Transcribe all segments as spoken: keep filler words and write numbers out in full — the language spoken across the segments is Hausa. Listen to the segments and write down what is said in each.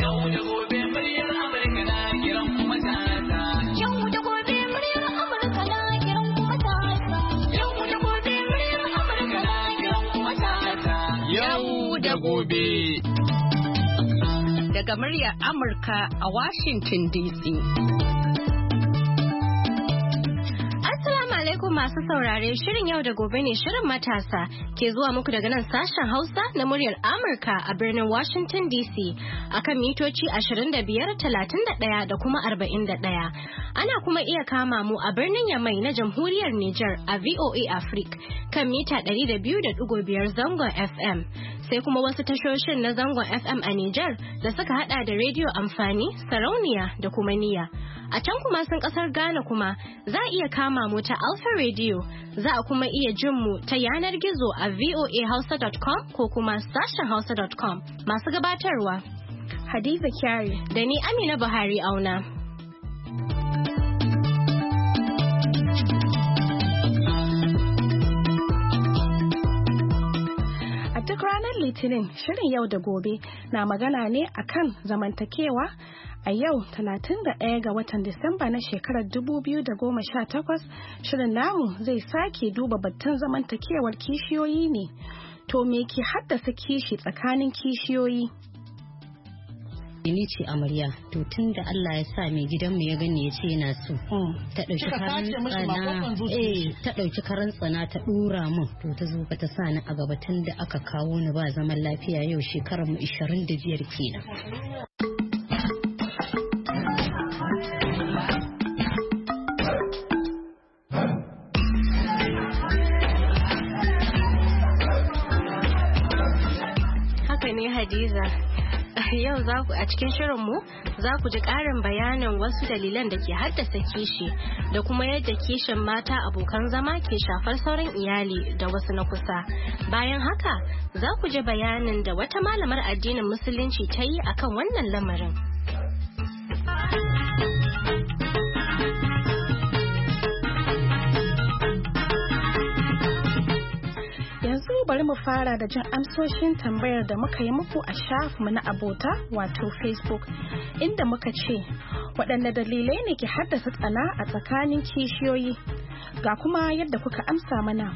Yau da gobe muryar Amurka na kiran kuma ta. Yau da gobe muryar Amurka na kiran kuma ta. Yau da gobe muryar Amurka na kiran kuma ta. Yau da gobe. Daga muryar Amurka a Washington D C. Masu saurare shirin yau da gobe ne shirin matasa ke zuwa muku daga nan sashen Hausa na muryar Amurka a birnin Washington D C akan mitoci ashirin da biyar, talatin da ɗaya da kuma arba'in da ɗaya. Ana kuma iya kama mu a birnin Yamai na Jamhuriyar Nijar a V O A Africa kan mita ɗari da biyu da ɗigo biyar zangon F M. Sai kuma wasu tashoshin na zangon F M a Nijar da suka hada da rediyo amfani, sarauniya da kuma niya. A can kuma sun kasar Ghana kuma za a iya kama mu ta Alpha Radio, za a kuma iya jin mu ta yanar gizo a voa hausa dot com ko kuma sashen hausa dot com. Masu gabatarwa Hadiza Kyari da ni Amina Buhari Auna. A duk ranar Litinin, shirin yau da gobe na magana ne akan zamantakewa. A yau talatin da ɗaya ga watan Disamba na shekarar dubu biyu da goma sha takwas, shirin namu zai sake duba batun zamantakewar kishiyoyi ne. To me ke haddasa kishi tsakanin kishiyoyi? Ni ce amarya, to tun da Allah ya sa mai gidanmu ya gani ya ce yana so. Ta ɗauki karan tsana, eh, ta ɗauki karan tsana ta ɗora min, to ta zo ta sa ni a gaba tun da aka kawo ni ba zaman lafiya yau shekarar mu ishirin da biyar kenan. Hadiza, yau za ku a cikin shirinmu za ku ji ƙarin bayanin wasu dalilan da ke haddasa kishi da kuma yadda kishin mata abokan zama ke shafar sauran iyali da wasu na kusa. Bayan haka za ku ji bayanin da wata malamar addinin musulunci ta yi akan wannan lamarin. Bari mu fara da jin amsoshin tambayar da muka yi muku a shafinmu na abota wato Facebook, inda muka ce waɗanne dalilai ne ke haddasa tsana a tsakanin kishiyoyi, ga kuma yadda kuka amsa mana.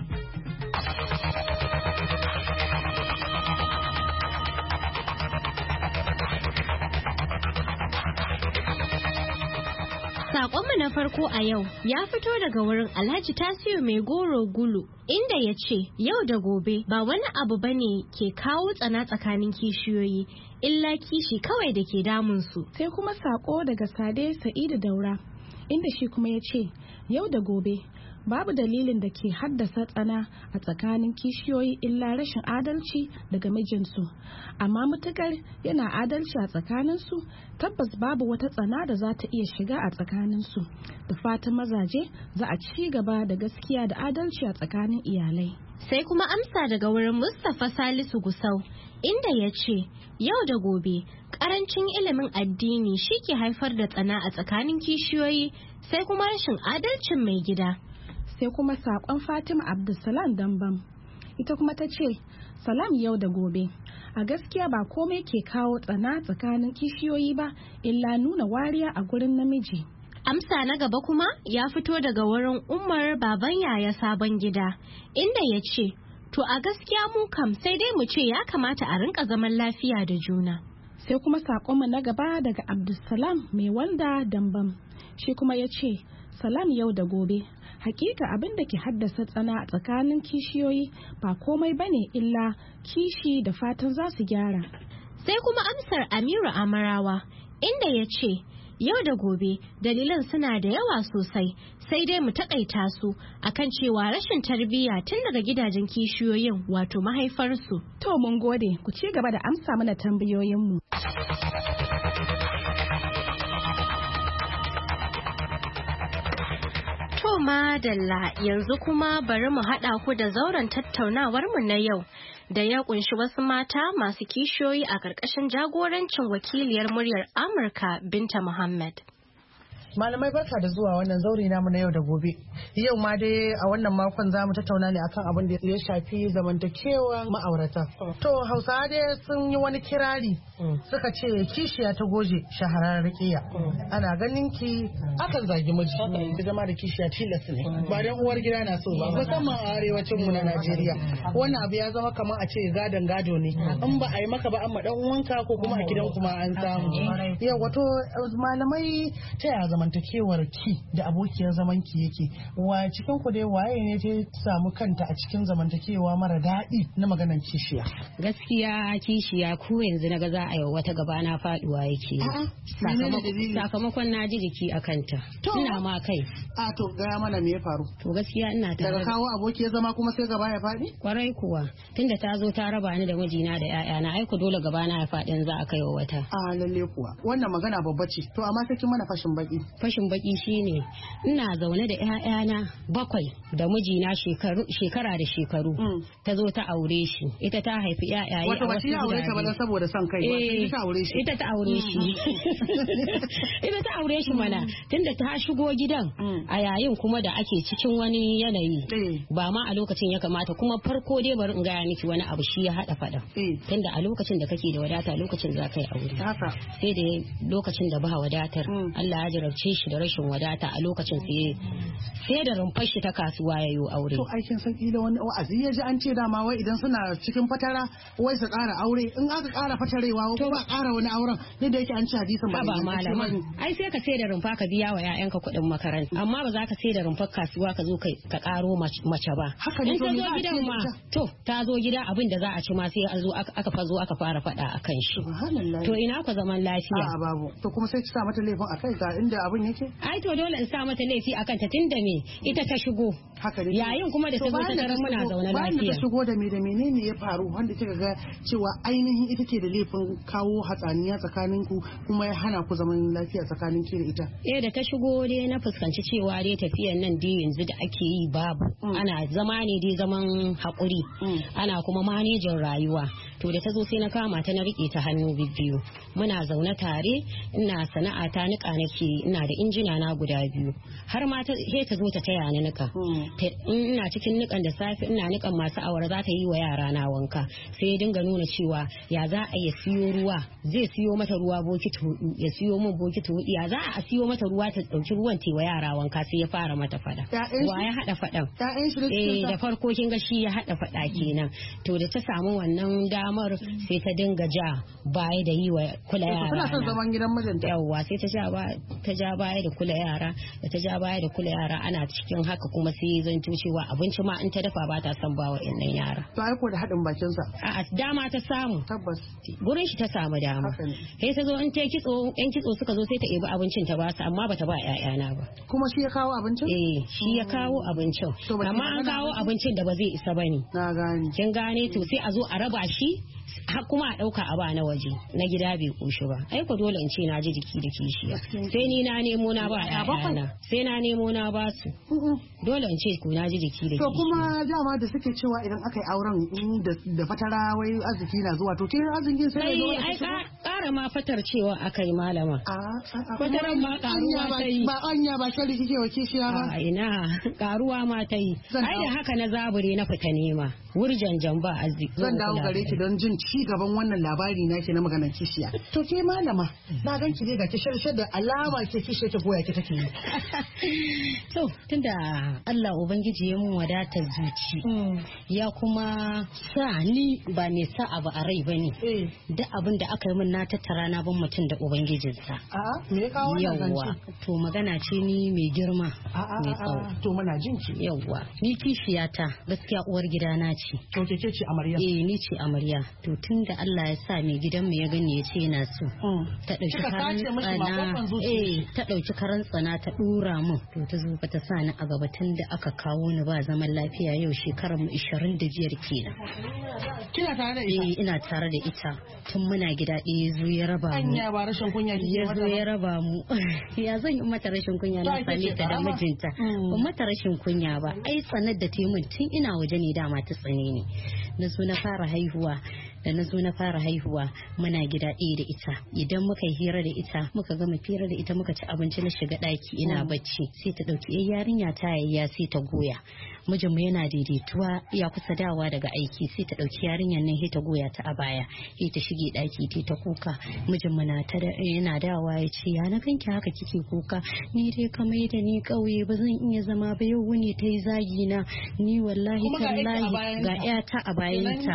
Saƙonmu na farko a yau ya fito daga wurin Alhaji Tasiu Mai Goro Gulu, inda ya ce yau da gobe ba wani abu bane ke kawo tsana tsakanin kishiyoyi, illa kishi kawai da ke damunsu. Sai kuma saƙo daga Sade Sa'idu Daura, inda shi kuma ya ce yau da gobe babu dalilin da ke haddasa tsana a tsakanin kishiyoyi illa rashin adalci daga mijinsu, amma mutukar yana adalci a tsakaninsu tabbas babu wata tsana da za ta iya shiga a tsakaninsu. Da fatan mazaje za a ci gaba da gaskiya da adalci a tsakanin iyalai. Sai kuma amsa daga wurin Mustapha Salisu Gusau, inda ya ce yau da gobe karancin ilimin addini shi ke haifar da tsana a tsakanin kishiyoyi, sai kuma rashin adalcin mai gida. Sai kuma saƙon Fatima Abdulsalam Dambam, ita kuma ta ce salam yau da gobe, a gaskiya ba komai ke kawo tsana tsakanin kishiyoyi ba illa nuna wariya a gurin namiji. Amsa na gaba kuma ya fito daga wurin Umar Baban Yaya Sabon Gida, inda ya ce to a gaskiya mu kam sai dai mu ce ya kamata a rinka zaman lafiya da juna. Sai kuma saƙonmu na gaba daga Abdulsalam Mai Walda Dambam, shi kuma ya ce salam yau da gobe, hakika abin da ke haddasa tsana a tsakanin kishiyoyi ba komai bane illa kishi da fatan za su gyara. Sai kuma amsar Amiru Amarawa, inda ya ce yau da gobe dalilan suna da yawa sosai, sai dai mu takaita su akan cewa rashin tarbiyya tun daga gidajen kishiyoyin wato mahaifarsu. To mun gode, ku ci gaba da amsa mana tambayoyinmu. To madalla, yanzu kuma bari mu haɗa ku da zauren tattaunawarmu na yau da ya kunshi wasu mata masu kishiyoyi a ƙarƙashin jagorancin wakiliyar muryar Amurka Binta Muhammad. Malamai barka da zuwa wannan zauri namu na yau da gobe. Yau ma dai a wannan makon za mu tattauna ne akan abin da ya shafi zamantakewa ma'aurata. To Hausawa dai sun yi wani kirari suka ce kishiya ta goje shahararren riƙiya. Ana ganin ki akan zagi miji. Ki zama da kishiya tilas ne. Ba dan uwar gida na so ba. Musamman a arewacin mu na Najeriya. Wannan abu ya zama kamar a ce gadon gado ne. In ba a yi maka ba an ma dan uwanka ko kuma a gidan kuma an samu. Yau wato malamai ta ya zamantakewar ki da abokiyar zaman ki yake. Wa cikin ku dai waye ne ta samu kanta a cikin zamantakewa mara daɗi na maganar kishiya? Gaskiya kishiya ko yanzu naga za a yi wata gaba na faduwa yake. Sakamakon na ji jiki a kanta. Ina ma kai. A to gaya mana me ya faru? To gaskiya ina tare. Daga kawo abokiyar zama kuma sai gaba ya faɗi? Kwarai kuwa. Tunda ta zo ta raba ni da mijina da 'ya'yana aiko dole gaba na ya faɗin za a kai wa wata. A lalle kuwa. Wannan magana babba ce. To amma sai kin mana fashin baki. Fashin baki shine ina zaune da 'ya'yana bakwai da mijina shekara da shekaru. Ta zo ta aure shi. Ita ta haifi 'ya'yaye a wasu gidaje. Wato ba aure ta ba saboda son kai ba. Ita ta aure shi. Ita ta aure shi. Ita ta aure shi mana tunda ta shigo gidan a yayin kuma da ake cikin wani yanayi. Ba ma a lokacin ya kamata kuma farko dai bari in gaya miki wani abu shi ya hada faɗa. Tunda a lokacin da kake da wadata lokacin za ka yi aure. Sai da lokacin da ba wadatar Allah ya jarabce shi da rashin wadata a lokacin sai sai da rumfar shi ta kasuwa ya yi aure. To aikin sauki da wani wa'azi ya ji an ce dama wai idan suna cikin fatara wai su ƙara aure in aka ƙara fatarewa ko ba ƙara wani auren ne da yake an ci hadisin ba. Ba malama ai sai ka sai da rumfa ka biya wa 'ya'yanka kuɗin makaranta amma ba za ka sai da rumfar kasuwa ka zo ka ƙaro mace ba. In ta zo gidan ma to ta zo gida abin da za a ci ma sai a zo aka fa zo aka fara faɗa a kan shi. To ina ku zaman lafiya. A'a babu. To kuma sai ki sa mata laifin akai ga inda abin yake? Ai to dole in sa mata laifi akan ta tunda me ita ta shigo. Haka ne. Yayin kuma da ta zo ta garin muna zaune lafiya. Bayan da ta shigo da me da menene ya faru wanda kika ga cewa ainihin ita ke da laifin kawo hatsaniya tsakanin ku kuma ya hana ku zaman lafiya tsakanin ki da ita. Eh da ta shigo dai na fuskanci cewa dai tafiyan nan dai yanzu da ake yi babu. Ana zama ne dai zaman haƙuri. Ana kuma manejin rayuwa. To da ta zo sai na kama ta na riƙe ta hannu bibbiyu. Muna zaune tare ina sana'a ta niƙa nake ina da injina na guda biyu har ma ta he ta zo ta taya ni niƙa. Ina cikin niƙan da safe ina niƙan masu awara za ta yi wa yara na wanka sai ya dinga nuna cewa ya za a ya siyo ruwa zai siyo mata ruwa bokiti hudu ya siyo min bokiti hudu ya za a siyo mata ruwa ta ɗauki ruwan ta wa yara wanka sai ya fara mata faɗa. Wa ya haɗa faɗan? Eh da farko kin ga shi ya haɗa faɗa kenan. To da ta samu wannan damar sai ta dinga ja baya da yi wa kula yara. Tana son zaman gidan mijinta. Yawwa sai ta ja ba ta ja baya da kula yara da ta ja baya da kula yara ana cikin haka kuma sai zanto cewa abinci ma in ta dafa ba ta son ba wa innan yara. To ai ko da haɗin bakin sa. A'a dama ta samu. Tabbas. Gurin shi ta samu dama. Sai ta zo in ta kitso yan kitso suka zo sai ta ebi abincin ta ba su amma bata ba ƴaƴana ba. Kuma shi ya kawo abincin? Eh shi ya kawo abincin. Amma an kawo abincin da ba zai isa bane. Na gane. Kin gane to sai a zo a raba shi har kuma a ɗauka a ba na waje na gida bai koshi ba ai ko dole in ce na ji jiki da kishiya sai ni na nemo na ba ƴaƴana sai na nemo na ba su dole in ce ko na ji jiki da kishiya. To kuma dama da suke cewa idan aka yi auren da fatara wai arziki na zuwa to ke arzikin sai zo ai ƙara ma fatar cewa aka yi malama. Fataran ma ƙaruwa ta yi. Ba anya ba shari kike wa kishiya ba. A ina ƙaruwa ma ta yi. Ai da haka na zabure na fita nema. Wurjanjan ba arziki. Zan dawo gare ki don jin ci gaban wannan labari na ke na maganar kishiya. To ke malama na gan ki dai ga ki shirshar da alama ke kishiya ta goya ki take yi. To tunda Allah ubangiji ya mun wadatar zuci. Ya kuma sa ni ba ne sa abu a rai bane. Duk abin da aka yi min na tattara na ban mutum da ubangijinsa. A'a me ya kawo wannan zance? To magana ce ni mai girma. Mai tsawo. To muna jin ki. Yawwa ni kishiyata gaskiya uwar gidana ce. To ke ce amarya? Eh ni ce amarya. To tun da Allah ya sa mai gidanmu ya gani ya ce yana so. Ta ɗauki karan tsana. Eh ta ɗauki karan tsana ta ɗura min. To ta zo ta sa ni a gaba tun da aka kawo ni ba zaman lafiya yau shekarar mu ishirin da biyar kenan. Kina tare da ita? Eh ina tare da ita. Tun muna gida ɗaya zo ya raba mu. Anya ba rashin kunya ki ya zo ya raba mu. Ya zan yi mata rashin kunya na same ta da mijinta. Ba mata rashin kunya ba. Ai tsanar da ta yi min tun ina waje ne dama ta tsane ni. Na so na fara haihuwa da na zo na fara haihuwa muna gida ɗaya da ita idan muka yi hira da ita muka gama hira da ita muka ci abinci na shiga ɗaki ina bacci sai ta ɗauki yarinya ta yayya sai ta goya mijinmu yana daidaituwa ya kusa dawa daga aiki sai ta ɗauki yarinyar nan sai ta goya ta a baya sai ta shige ɗaki ta kuka mijinmu na ta yana dawa ya ce ya na kanki haka kike kuka ni dai ka mai da ni ƙauye ba zan iya zama ba yau wuni ta yi zagi na ni wallahi tallahi ga ƴata a bayanta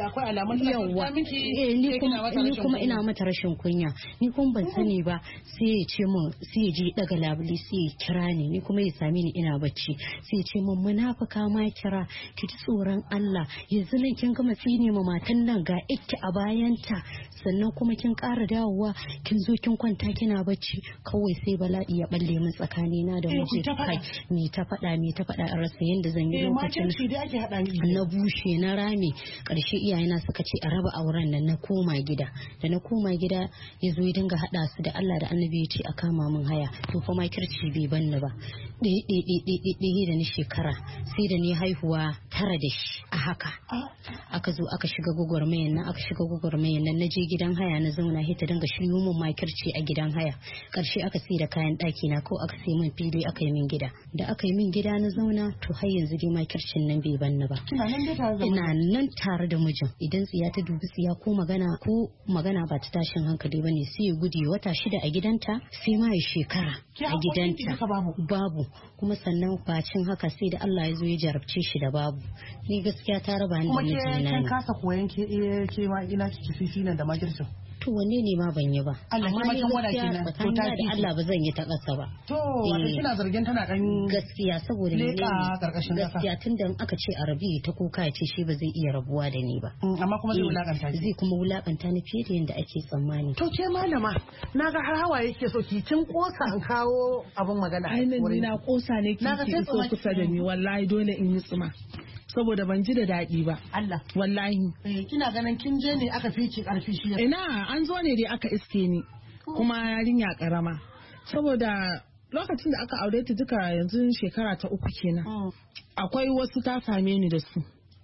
yawa eh ni kuma ni kuma ina mata rashin kunya ni kuma ban sani ba sai ya ce min sai ya ji daga labuli sai ya kira ni ni kuma ya same ni ina bacci sai ya ce min munafika ma kira ki ji tsoron Allah yanzu nan kin gama tsine ma matan nan ga ikki a bayanta sannan kuma kin ƙara dawowa kin zo kin kwanta kina bacci kawai sai bala'i ya balle min tsakanina da miji kai ni ta faɗa ni ta faɗa a rasa yanda zan yi lokacin na bushe na rame ƙarshe iyayena suka ce a raba auren nan na koma gida da na koma gida ya zo ya dinga haɗa su da Allah da Annabi ya ce a kama min haya to fa ma kirci bai banni ba ɗaya ɗaya ɗaya ɗaya da ni shekara sai da ni haihuwa tara da shi a haka aka zo aka shiga gwagwarmayan nan aka shiga gwagwarmayan nan na je gidan haya na zauna sai ta dinga shiryo min makirci a gidan haya ƙarshe aka sai da kayan ɗaki na ko aka sai min fili aka yi min gida da aka yi min gida na zauna to har yanzu dai makircin nan bai banni ba ina nan tare da mijin idan tsiya ta dubi tsiya ko magana ko magana ba ta tashin hankali bane sai ya gudu wata shida a gidanta sai ma ya shekara a gidanta babu kuma sannan bacin haka sai da Allah ya zo ya jarabce shi da babu ni gaskiya ta raba ni da mijina ne kuma ke kasa koyan ke ke ma ina kike fifi nan da makircin to wanne ne ma ban yi ba amma ni gaskiya to ta da Allah ba zan yi ta kasa ba to wato kina zargin tana dan gaskiya saboda ne gaskiya tunda aka ce arabi ta kuka ya ce shi ba zai iya rabuwa da ni ba amma kuma zai wulakanta zai kuma wulakanta ni fiye da yanda ake tsammani to ke malama naga har hawa yake so ki kin kosa an kawo abun magana ai ni na kosa ne ki ki so kusa da ni wallahi dole in yi tsuma saboda ban ji da daɗi ba. Allah. Wallahi. Eh, kina ganin kin je ne aka fi ki ƙarfi shi. Ina an zo ne dai aka iske ni kuma yarinya ƙarama. Saboda lokacin da aka aure ta duka yanzu shekara ta uku kenan. Akwai wasu ta same ni da su.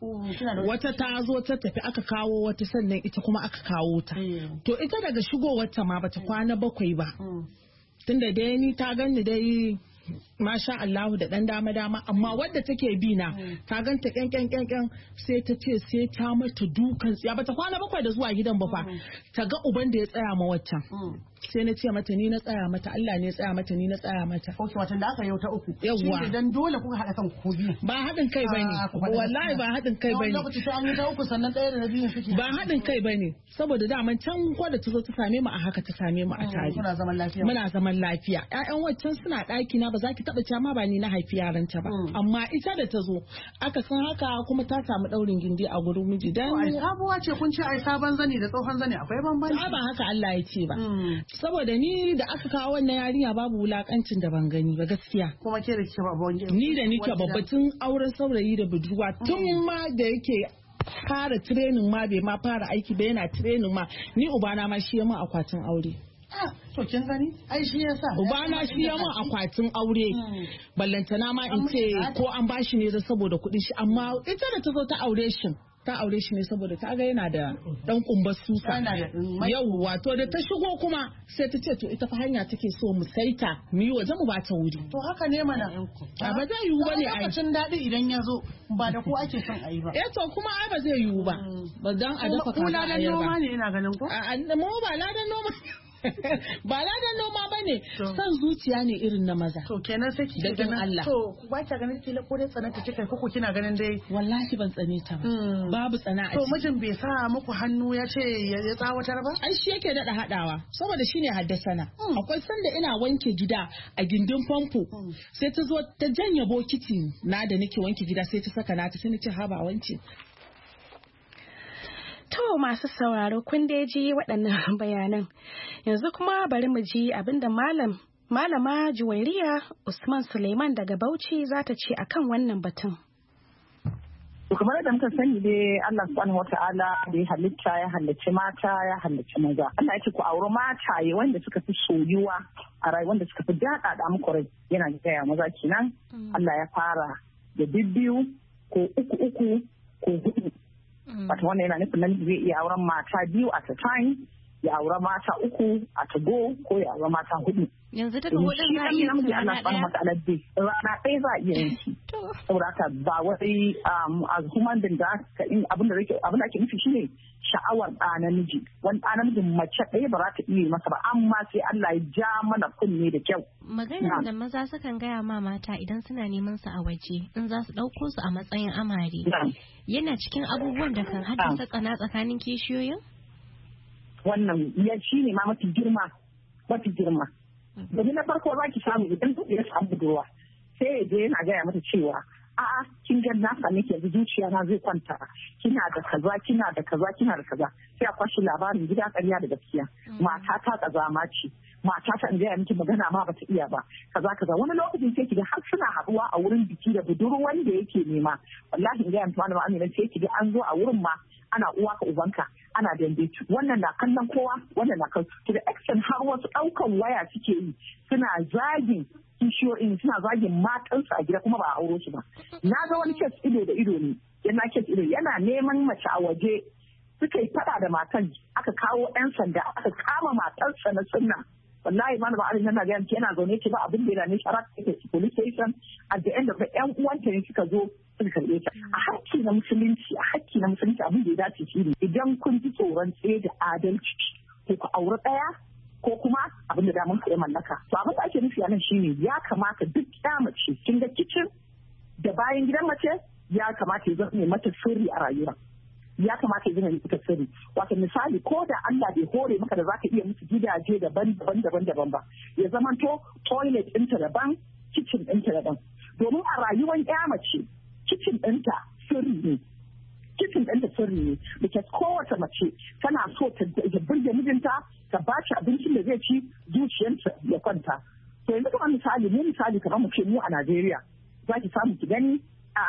Wata ta zo ta tafi aka kawo wata sannan ita kuma aka kawo ta. To ita daga shigowarta ma bata kwana bakwai ba. Tunda dai ni ta ganni dai masha Allahu da dan dama dama amma wadda take bi na ta ganta kyan kyan kyan kyan sai ta ce sai ta mata dukan tsiya bata kwana bakwai da zuwa gidan ba fa ta ga uban da ya tsaya ma waccan sai na ce mata ni na tsaya mata Allah ne ya tsaya mata ni na tsaya mata ok watan da aka yau ta uku yawwa idan dole kuka haɗa kan ku biyu ba haɗin kai bane wallahi ba haɗin kai bane lokaci sai an yi ta uku sannan ɗaya da biyu suke ba haɗin kai bane saboda daman can kwada ta zo ta same mu a haka ta same mu a tare muna zaman lafiya muna zaman lafiya ƴaƴan waccan suna ɗaki na ba za ki taɓa cewa ma ba ni na haifi yaranta ba amma ita da ta zo aka san haka kuma ta samu ɗaurin gindi a gurin miji dan ai sabuwa ce kun ce ai sabon zani da tsohon zani akwai bambanci ba haka Allah ya ce ba saboda ni da aka kawo wannan yarinya babu wulakancin da ban gani ba gaskiya kuma ke da kike babban ni da nike babbatun auren saurayi da budurwa tun ma da yake fara training ma bai ma fara aiki ba yana training ma ni ubana ma shi ya ma akwatin aure to kin gani ai shi yasa ubana shi ya ma akwatin aure ballantana ma in ce ko an bashi ne da saboda kuɗin shi amma ita da ta zo ta aure shi ta aure shi ne saboda ta ga yana da dan kumbar susa yau wato da ta shigo kuma sai ta ce to ita fa hanya take so mu saita mu yi waje mu ba ta wuri to haka ne mana a ba zai yiwu bane ai lokacin daɗi idan ya zo ba da ko ake son a yi ba eh to kuma ai ba zai yiwu ba ba dan a dafa kaza a yi ba ko ladan noma ne ina ganin ko a mu ba ladan noma ba ladan noma ba ne son zuciya ne irin na maza to kenan sai ki ganin Allah to ba ta ganin kila ko dai tsananta kika ko kina ganin dai wallahi ban tsane ta ba babu tsana a to mijin bai sa muku hannu ya ce ya tsawatar ba ai shi yake dada hadawa saboda shine haddasana akwai sanda ina wanke gida a gindin famfo sai ta zo ta janye bokiti na da nake wanke gida sai ta saka na ta sai nace ha ba wance. To masu sauraro kun dai ji waɗannan bayanan. Yanzu kuma bari mu ji abinda malam malama Juwairiya Usman Suleiman daga Bauchi za ta ce akan wannan batun. To kamar da muka sani dai Allah subhanahu wata'ala da ya halitta ya halicci mata ya halicci maza. Allah ya ce ku auri mataye wanda suka fi soyuwa a rai wanda suka fi daɗa da muku rai yana gaya maza kenan. Allah ya fara da bibbiyu ko uku uku ko hudu. Wato wannan yana nufin namiji zai iya auren mata biyu at a time, ya aure mata uku a tago ko ya aure mata hudu. Yanzu ta hudu za a iya yin rana ɗaya. Rana ɗaya za a iya yin shi. Saboda haka ba wai a human being da abin da ake nufi shine sha'awar ɗa namiji. Wani ɗa namijin mace ɗaya ba za ta iya masa ba, amma sai Allah ya ja mana kunne da kyau. Maganar da maza sukan gaya ma mata idan suna neman su a waje in za su ɗauko su a matsayin amare. Yana cikin abubuwan da kan haddasa tsana tsakanin kishiyoyin? Wannan ya shi ne ma mafi girma mafi girma domin na farko za ki samu idan duk ya samu budurwa sai ya je yana gaya mata cewa a'a kin ga na same ki yanzu zuciya na zai kwanta, kina da kaza kina da kaza kina da kaza, sai a kwashi labarin gida ƙarya da gaskiya. Mata ta kazama ce, mata ta in gaya miki magana ma bata iya ba, kaza kaza. Wani lokacin sai kiga har suna haɗuwa a wurin biki da budurwan da yake nema. Wallahi in gaya miki malama Amina sai kiga an zo a wurin ma ana uwa ka ubanka, ana dambe. Wannan na kallon kowa, wannan na kallon. To da extent har wasu ɗaukan waya suke yi suna zagin kishiyoyin, suna zagin matansu a gida kuma ba a auro su ba. Na ga wani kes ido da ido ne, yana kes ido yana neman mace a waje, suka yi fada da matan, aka kawo 'yan sanda aka kama matarsa na sunna. Wallahi mana ba yana ga yanki yana zaune ce ba abin da yana ne sharat take police station. At the end of the ƴan uwanta ne suka zo suka karɓe ta. A hakki na musulunci, a hakki na musulunci abin da ya dace shi ne idan kun ji tsoron tsaye da adalci ko ku aure ɗaya ko kuma abin da damun ka ya mallaka. To abin da ake nufi a nan shine ya kamata duk ya mace kin ga kicin da bayan gidan mace ya kamata ya zama mata sirri a rayuwa. Ya kamata ya zama mata sirri. Wato misali ko da Allah bai hore maka da zaka iya musu gidaje daban-daban daban-daban ba. Ya zama to toilet ɗinta daban, kitchen ɗinta daban. Domin a rayuwar ya mace kitchen ɗinta sirri ne. Kitchen ɗinta sirri ne. Because kowace mace tana so ta burge mijinta, ta ba shi abincin da zai ci zuciyarsa ya kwanta. To yanzu kuma misali mu misali kamar mu ce mu a Najeriya za ki samu ki gani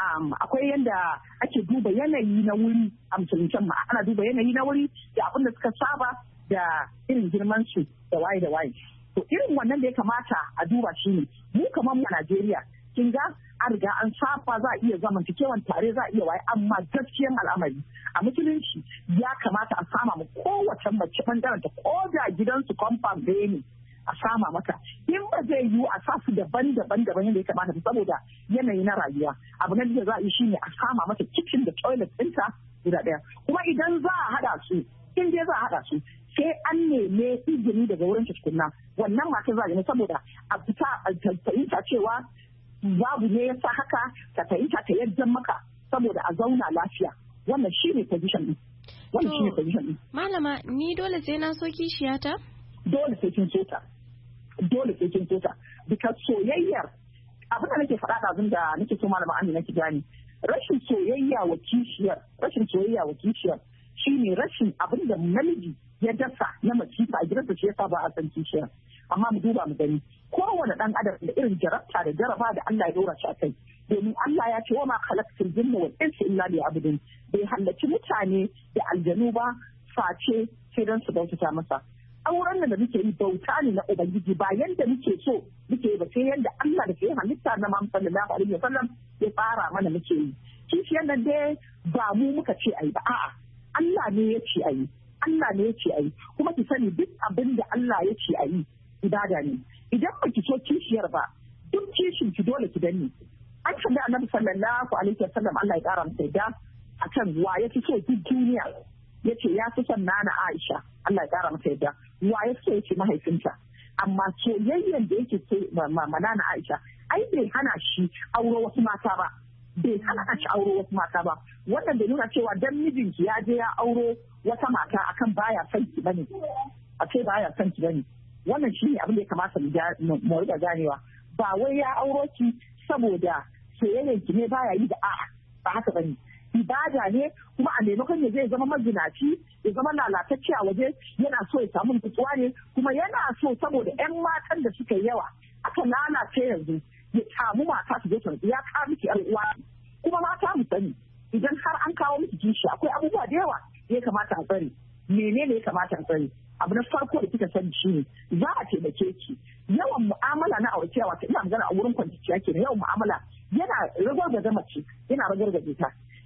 akwai yadda ake duba yanayi na wuri a musulunci ma ana duba yanayi na wuri da abin da suka saba da irin girman su da waye da waye. To irin wannan da ya kamata a duba shi ne mu kamar mu a Najeriya kin ga an riga an saba za a iya zamantakewan tare za a iya waye amma gaskiyan al'amari a musulunci ya kamata a sama mu kowace mace bangaren ta ko da gidansu compound ɗaya ne a sama mata in ba zai yiwu a sa su daban-daban daban yadda ya kamata saboda yanayi na rayuwa. Abu na da za a yi shine a sama mata kitchen da toilet ɗinta guda ɗaya. Kuma idan za a haɗa su in dai za a haɗa su sai an neme izini daga wurin tukunna wannan matar za a yi saboda a fita a fahimta cewa babu ne ya sa haka ka fahimta ta yadda maka saboda a zauna lafiya. Wannan shi ne position ɗin. Wannan shi ne position ɗin. Malama ni dole sai na so kishiyata? Dole sai kin so ta. Dole sai kin so ta. Because soyayyar abin da nake faɗa da abin da nake so malama Amina ki gani. Rashin soyayya wa kishiyar, rashin soyayya wa kishiyar shine rashin abin da namiji ya dasa na masifa a gidansa shi yasa ba a san kishiyar. Amma mu duba mu gani kowane ɗan adam da irin jarabta da jaraba da Allah ya dora shi a kai. Domin Allah ya ce wa ma khalaqtul jinna wal insa illa liya'budun. Bai halarci mutane da aljanu ba face sai dan su bautata masa. Auren da muke yi bauta ne na Ubangiji ba yanda muke so muke yi ba sai yanda Allah da ke halitta na Muhammad sallallahu alaihi wasallam ya fara mana muke yi. Kishiyar nan dai ba mu muka ce ayi ba a'a Allah ne ya ce ayi. Allah ne ya ce ayi. Kuma ki sani duk abin da Allah ya ce ayi ibada ne. Idan ba ki so kishiyar ba duk kishin ki dole ki danne. An tambayi Annabi sallallahu alaihi wasallam Allah ya kara masa da akan wa ya fi so duk duniya. Yace ya fi son nana Aisha Allah ya kara masa yadda wa ya so yace mahaifinta amma soyayyen da yake ce ma nana Aisha ai bai hana shi auro wasu mata ba bai hana shi auro wasu mata ba wannan da nuna cewa dan mijinki ya je ya auro wata mata akan baya son ki bane a ce baya son ki bane wannan shine abin da ya kamata mu riga ganewa ba wai ya auro ki saboda soyayyen ki ne baya yi da a'a ba haka bane ibada ne kuma a maimakon ya zai zama mazinaci ya zama lalatacce a waje yana so ya samu nutsuwa ne kuma yana so saboda yan matan da suka yawa aka lalace yanzu ya samu mata su je su ya kawo miki yar uwa kuma mata mu sani idan har an kawo miki kishi akwai abubuwa da yawa ya kamata a tsare menene ya kamata a tsare abu na farko da kika sani shine za a taimake ki yawan mu'amala na aure wato ina magana a wurin kwanciya kenan yawan mu'amala yana ragargaza mace yana ragargaza ta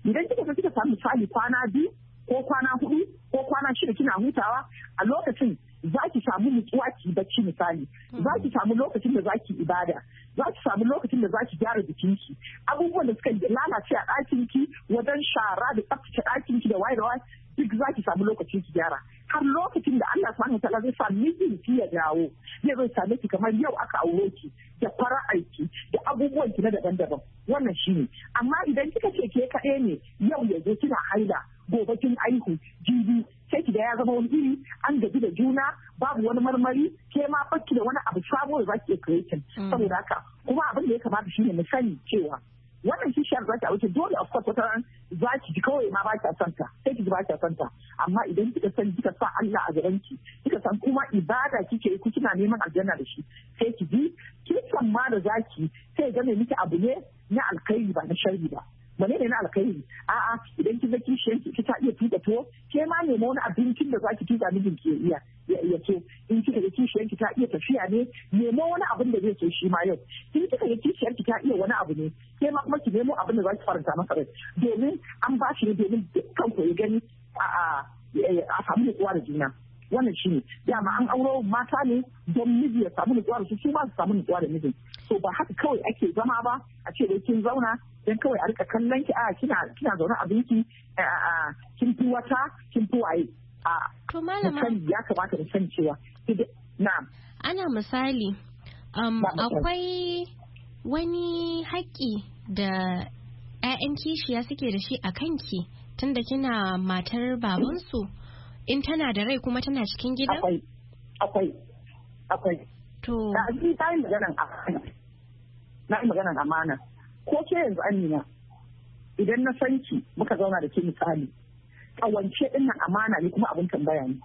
idan kika ga kika samu misali kwana biyu ko kwana hudu ko kwana shida kina hutawa a lokacin za ki samu nutsuwa ki bacci misali za ki samu lokacin da za ki ibada za ki samu lokacin da za ki gyara jikinki abubuwan da suka lalace a ɗakin ki wajen shara da tsaftace ɗakin ki da waye da waye duk za ki samu lokacin ki gyara har lokacin da Allah subhanahu wataala zai sa mijin ki ya dawo zai zo same ki kamar yau aka aure ki da fara'ai ki da abubuwan ki na daban-daban wannan shine amma idan kika ce ke kaɗai ne yau ya zo kina haila gobe kin aihu jibi sai ki da ya zama wani iri an gaji da juna babu wani marmari ke ma fakki da wani abu sabo da zaki iya creating saboda haka kuma abin da ya kamata shine mu sani cewa wannan kishiyar za ki wuce dole of course wata ran za ki ji kawai ma ba ki son ta sai ki ji ba ki son ta amma idan kika san kika sa Allah a gaban ki kika san kuma ibada kike yi kina neman aljanna da shi sai ki ji kin san ma da zaki sai ga me miki abu ne na alkhairi ba na sharri ba wane ne na alkhairi a'a idan kin ga kishiyar ki ta iya tuka to ke ma nemo wani abincin da zaki tuka mijin ki iya ya so in kika ga kishiyar ki ta iya tafiya ne nemo wani abin da zai so shi ma yau in kika ga kishiyar ki ta iya wani abu ne ke ma kuma ki nemo abin da zaki faranta masa rai domin an ba shi ne domin dukkan ku ya gani a a samu nutsuwa da juna wannan shi ne dama an auro mata ne don miji ya samu nutsuwa da su su ma su samu nutsuwa da mijin so ba haka kawai ake zama ba a ce dai kin zauna dan kawai a rika kallon ki a kina kina zaune abinki a kin fi wata kin fi waye a to malama ya kamata da san cewa na'am ana misali um, akwai wani haƙƙi da 'ya'yan kishiya suke da shi a kanki tunda kina matar babansu in tana da rai kuma tana cikin gidan? Akwai, akwai, akwai. To. Na ji ta yi maganan amana. Na yi maganan amana. Ko ke yanzu Amina, idan na san ki muka zauna da ke misali, kawance ɗin nan amana ne kuma abin tambaya ne.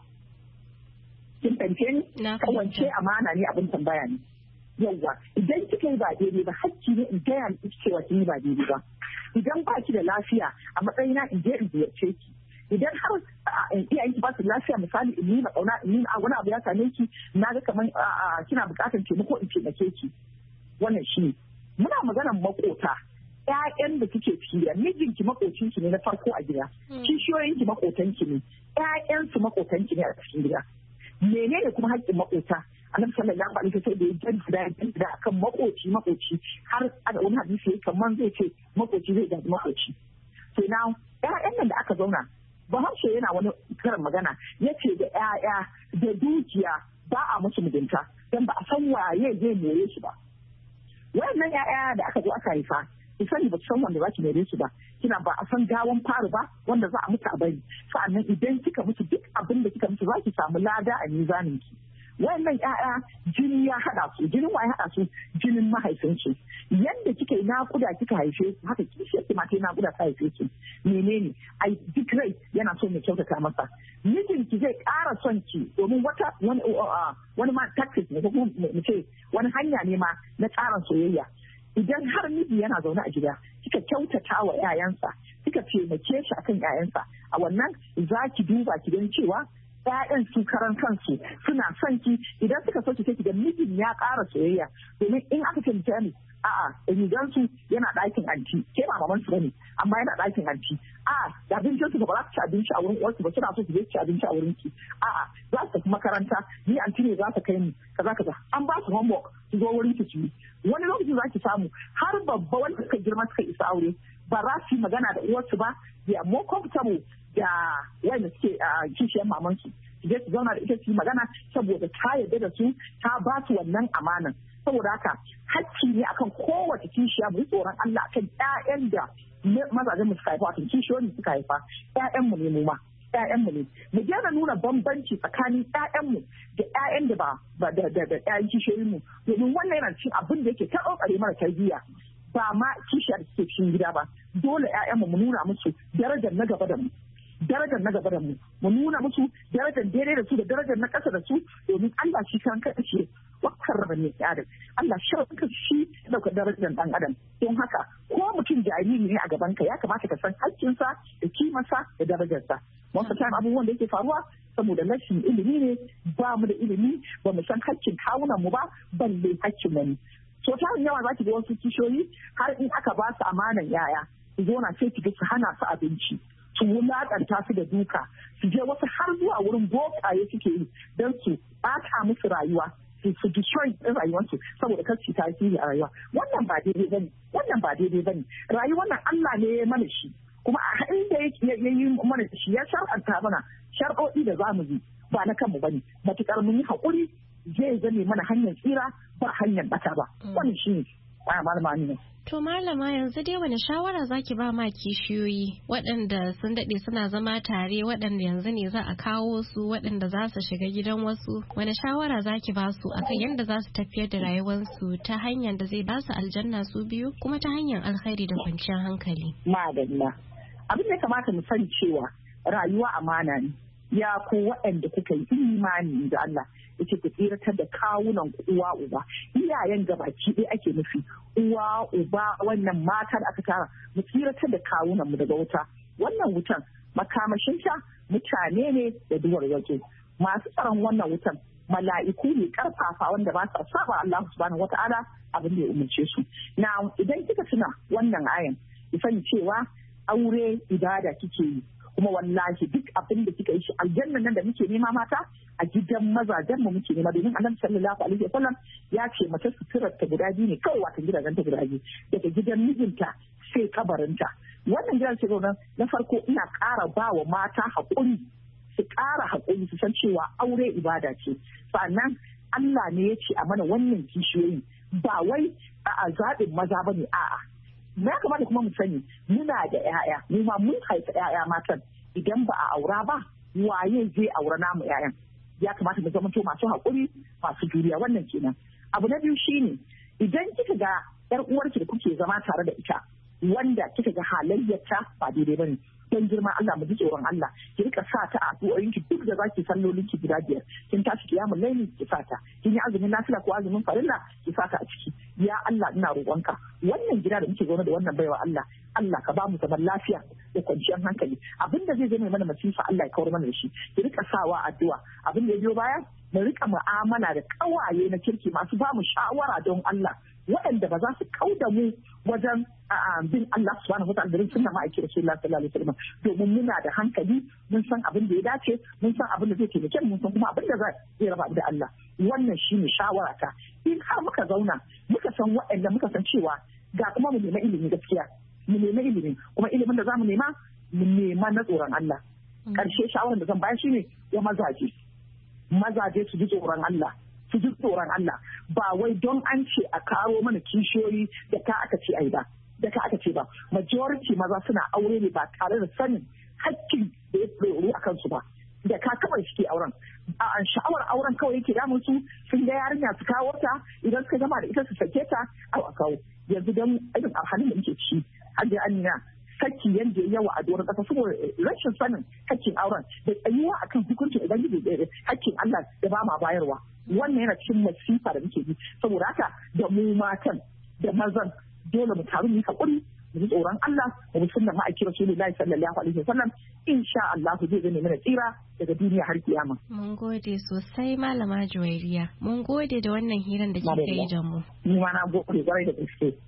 Kin fahimce ni? Kawance amana ne abin tambaya ne. Yawwa, idan kika yi ba daidai ba, hakki ne in gaya miki cewa kin yi ba daidai ba. Idan ba ki da lafiya a matsayina in je in ziyarce ki. Idan har iyayen ki ba su lafiya misali in nuna kauna in nuna wani abu ya same ki na ga kamar kina bukatar taimako in taimake ki wannan shi muna maganar makota ƴaƴan da kike ciki mijinki makocin ki ne na farko a gida kishiyoyin ki makotan ki ne ƴaƴan su makotan ki ne a cikin gida menene kuma haƙƙin makota annabi sallallahu alaihi wasallam da ya jaddada ya jaddada akan makoci makoci har a wani hadisi kamar zai ce makoci zai gaji makoci so now ƴaƴan nan da aka zauna Bahaushe yana wani karin magana ya ce da 'ya'ya da dukiya ba a musu mugunta don ba a san waye zai more su ba. Wayannan 'ya'ya da aka zo aka haifa, ki sani ba su san wanda za ki more su ba. Kina ba a san gawan faru ba wanda za a mutu a bari. Sa'annan idan kika mutu duk abin da kika mutu za ki samu lada a mizanin ki. Wayannan 'ya'ya jini ya haɗa su, jinin wa ya haɗa su, jinin mahaifinsu. Yanda kika yi naƙuda kika haife su, haka kishiyar ki ma ta yi naƙuda ta haife su. Menene? Ai duk rai yana so mai kyautata masa. Mijinki zai ƙara son ki domin wata wani wani ma tactics ne ko kuma mu ce wani hanya ne ma na tsarin soyayya. Idan har miji yana zaune a gida, kika kyautata wa 'ya'yansa, kika taimake shi akan 'ya'yansa, a wannan za ki duba ki gani cewa ƴaƴan su karan kansu suna son ki idan suka so ki sai da mijin ya ƙara soyayya domin in aka ce misali a'a rigan su yana ɗakin anti ke ba maman su bane amma yana ɗakin anti a'a da abincin su ba za su ci abinci a wurin uwarsu ba suna so su je ci abinci a wurin ki a'a za su tafi makaranta ni anti ne za ta kai mu kaza kaza an ba su homework su zo wurin ki ci wani lokacin za ki samu har babba wanda suka girma suka isa aure ba za su yi magana da uwarsu ba they are more comfortable da wanda suke kishiyar mamansu su je su zauna da ita su yi magana saboda ta yarda da su ta ba su wannan amanan saboda haka hakki ne akan kowace kishiya mu tsoron Allah akan ƴaƴan da mazajen mu suka haifa wato kishiyoyin suka haifa ƴaƴan mu ne mu ma ƴaƴan mu ne mu daina nuna bambanci tsakanin ƴaƴan mu da ƴaƴan da ba da da ƴaƴan kishiyoyin mu domin wannan yana cikin abin da yake ta kokare mara tarbiyya ba ma kishiyar da suke cikin gida ba dole ƴaƴan mu mu nuna musu darajar na gaba da mu darajar na gaba da mu mu nuna musu darajar daidai da su da darajar na ƙasa da su domin Allah shi kan kai ce wakar da ne adam Allah shi kan shi dauka darajar dan adam don haka ko mutum jariri ne a gaban ka ya kamata ka san haƙƙinsa da kimarsa da darajarsa wasu time abubuwan da yake faruwa saboda rashin ilimi ne ba mu da ilimi ba mu san haƙƙin kawunan mu ba balle haƙƙin mu so ta yawa za ki ga wasu kishiyoyi har in aka ba su amanan yaya su zo na sai kiga su hana su abinci, su wulaƙanta su da duka, su je wasu har zuwa wurin bokaye suke yi don su ɓata musu rayuwa, su su destroy ɗin rayuwarsu saboda kar su tasiri a rayuwa. Wannan ba daidai bane, wannan ba daidai bane. Rayuwar nan Allah ne ya mana shi, kuma a inda ya yi mana shi ya shar'anta mana shar'o'i da zamu yi ba na kanmu bane. Matukar mun yi haƙuri zai zame mana hanyar tsira ba hanyar bata ba. Wannan shi ne malama ne. To malama yanzu dai wani shawara zaki ba ma kishiyoyi waɗanda sun daɗe suna zama tare, waɗanda yanzu ne za a kawo su, waɗanda za su shiga gidan wasu, wani shawara zaki ba su akan yadda za su tafiyar da rayuwarsu ta hanyar da zai ba su aljanna su biyu kuma ta hanyar alkhairi da kwanciyar hankali? Madalla. Abin da ya kamata mu sani cewa rayuwa amana ne. Ya ku waɗanda kuka yi imani da Allah yake ku tsiratar da kawunan uwa uba, iyayen gabaki ɗaya ake nufi, uwa uba wannan mata da aka tara mu tsiratar da kawunan mu daga wuta. Wannan wutan makamashinta mutane ne da duwar waje, masu tsaron wannan wutan mala'iku ne karfafa wanda ba sa saba Allah subhanahu wata'ala abin da ya umarce su. Na idan kika tuna wannan ayan ki sani cewa aure ibada kike yi, kuma wallahi duk abin da kika yi shi aljannan nan da muke nema mata a gidan mazajen mu muke nema, domin annabi sallallahu alaihi wasallam ya ce mace suturar ta guda biyu ne kawai, wata gidajen ta guda biyu, daga gidan mijinta sai kabarinta. Wannan gidan ce na farko ina ƙara ba wa mata haƙuri, su ƙara haƙuri, su san cewa aure ibada ce. Sannan Allah ne ya ce a mana wannan kishiyoyi ba wai a zaɓin maza ba ne, a'a. Ya kamata kuma mu sani muna da 'ya'ya, mu ma mun haifa 'ya'ya matan, idan ba a aura ba waye zai aura namu 'ya'yan? Ya kamata mu zama to masu haƙuri, masu juriya. Wannan kenan. Abu na biyu shine idan kika ga 'yar uwarki da kuke zama tare da ita wanda kika ga halayyarta ba daidai bane, don girma Allah mu ji tsoron Allah, ki rika sa ta a addu'o'in ki duk da zaki sallolin ki guda biyar, kin tashi kiyamul laili ki sa ta, kin yi azumin nafila ko azumin farilla ki sa ta a ciki. Ya Allah ina roƙonka wannan gida da muke zaune da wannan baiwa Allah, Allah ka ba mu zaman lafiya da kwanciyar hankali, abinda zai zama mana masifa Allah ya kawar mana da shi, ki rika sawa addu'a. Abin da ya biyo baya mu rika mu'amala da kawaye na kirki masu ba mu shawara don Allah, waɗanda ba za su kauda mu wajen bin Allah subhanahu wataala da sunna ma'aikin Rasulullah sallallahu alaihi wasallam, domin muna da hankali, mun san abin da ya dace, mun san abin da zai taimake mu, mun san kuma abin da zai raba da Allah. Wannan shine shawara ta. In har muka zauna muka san waɗanda muka san cewa ga kuma mu nema ilimi gaskiya, mu nema ilimi kuma ilimin da zamu nema mu nema na tsoron Allah. Karshe shawarar da zan bayar shine ya mazaje mazaje su ji tsoron Allah, su ji tsoron Allah, ba wai don an ce a karo mana kishiyoyi da ka aka ce ai ba, da ka aka ce ba. Majority maza suna aure ne ba tare da sanin hakkin da ya tsoro a kansu ba, da ka kawai suke auren. A sha'awar auren kawai yake damun su, sun ga yarinya su kawo ta, idan suka gama da ita su sake ta a kawo. Yanzu don irin halin da muke ci, Hajiya Amina, saki yanda ya yawa a doron ƙasa saboda rashin sanin hakkin auren da tsayuwa akan hukuncin ubangiji da hakkin Allah da ba ma bayarwa. Wannan yana cikin masifa da muke yi. Saboda haka da mu matan da mazan dole mu taru mu yi hakuri, mu ji tsoron Allah, mu bi sunnar ma'aikin Rasulullahi sallallahu alaihi wasallam. Insha Allah zai zame mana tsira daga duniya har kiyama. Mun gode sosai Malama Juwairiya. Mun gode da wannan hirar da kika yi da mu. Ni ma na gode kwarai da gaske.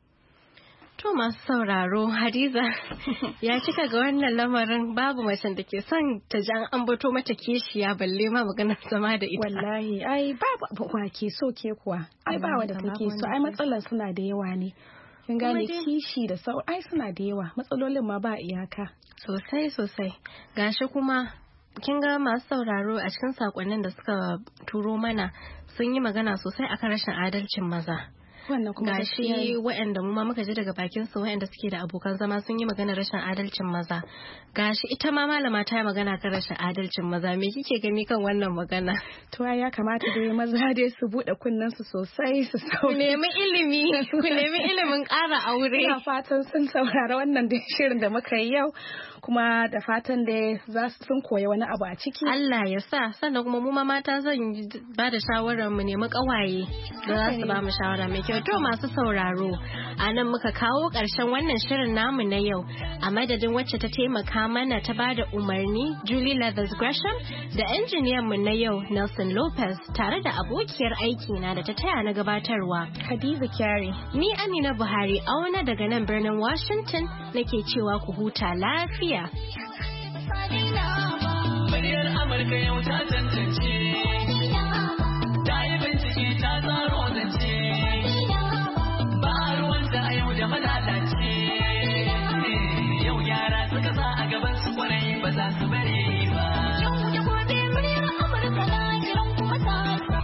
To masu sauraro, Hadiza ya cika ga wannan lamarin, babu macen da ke son ta ji an ambato mata kishiya balle ma maganar zama da ita. Wallahi ai babu wa ke so ke kuwa. Ai ba wanda take so, ai matsalar suna da yawa ne. Kin gane kishi da sau ai suna da yawa, matsalolin ma ba iyaka. Sosai sosai. Gashi kuma kin ga masu sauraro a cikin sakonnin da suka turo mana sun yi magana sosai akan rashin adalcin maza. Gashi waɗanda mu ma muka ji daga bakin su waɗanda suke da abokan zama sun yi magana rashin adalcin maza. Gashi ita ma malama ta yi magana kan rashin adalcin maza. Me kike gani kan wannan magana? To ya kamata dai maza dai su bude kunnen su sosai su sau. Ku nemi ilimi, ku nemi ilimin ƙara aure. Ina fatan sun saurara wannan dai shirin da muka yi yau, kuma da fatan dai za su sun koya wani abu a ciki. Allah ya sa, sannan kuma mu ma mata zan ba da shawarar mu nemi ƙawaye da za su ba mu shawara mai kyau. To masu sauraro, a nan muka kawo ƙarshen wannan shirin namu na yau. A madadin wacce ta taimaka mana ta bada umarni Julie Leathers Gresham da injiniyan mu na yau Nelson Lopez tare da abokiyar aiki na da ta taya na gabatarwa Hadiza Kyari. Ni Amina Buhari auna daga nan birnin Washington nake cewa ku huta lafiya. Muryar Amurka yau ta tantance.